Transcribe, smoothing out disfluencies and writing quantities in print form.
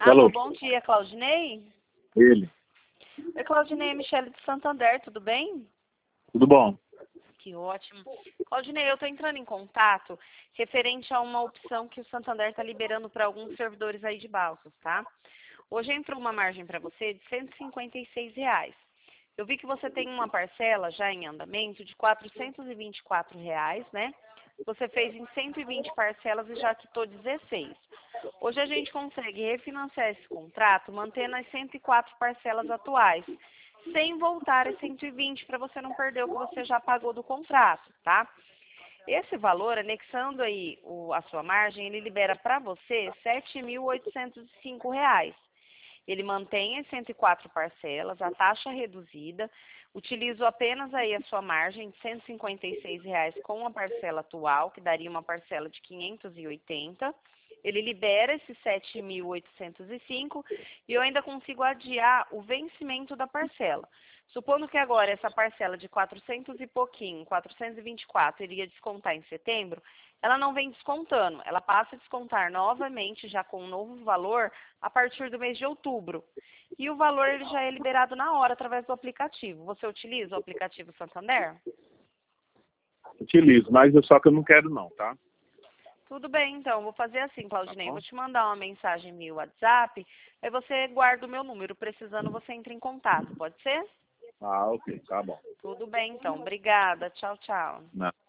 Alô, Alô, bom dia, Claudinei. ele. Oi, Claudinei, Michele de Santander, tudo bem? Tudo bom? Que ótimo. Claudinei, eu estou entrando em contato referente a uma opção que o Santander está liberando para alguns servidores aí de Balsas, tá? Hoje entrou uma margem para você de R$ 156. Eu vi que você tem uma parcela já em andamento de R$ 424, né? Você fez em 120 parcelas e já quitou 16. Hoje a gente consegue refinanciar esse contrato mantendo as 104 parcelas atuais, sem voltar às 120 para você não perder o que você já pagou do contrato, tá? Esse valor, anexando aí a sua margem, ele libera para você R$ 7.805. Ele mantém as 104 parcelas, a taxa reduzida, utilizo apenas aí a sua margem de R$ 156 com a parcela atual, que daria uma parcela de 580. Ele libera esses 7.805 e eu ainda consigo adiar o vencimento da parcela. Supondo que agora essa parcela de 400 e pouquinho, 424, iria descontar em setembro, ela não vem descontando, ela passa a descontar novamente, já com um novo valor, a partir do mês de outubro. E o valor ele já é liberado na hora, através do aplicativo. Você utiliza o aplicativo Santander? Utilizo, mas só que eu não quero não, tá? Tudo bem, então. Vou fazer assim, Tá Claudinei. bom? Vou te mandar uma mensagem via WhatsApp, aí você guarda o meu número. Precisando, você entra em contato. Pode ser? Ah, ok, tá bom. Tudo bem, então. Obrigada. Tchau, tchau. Não.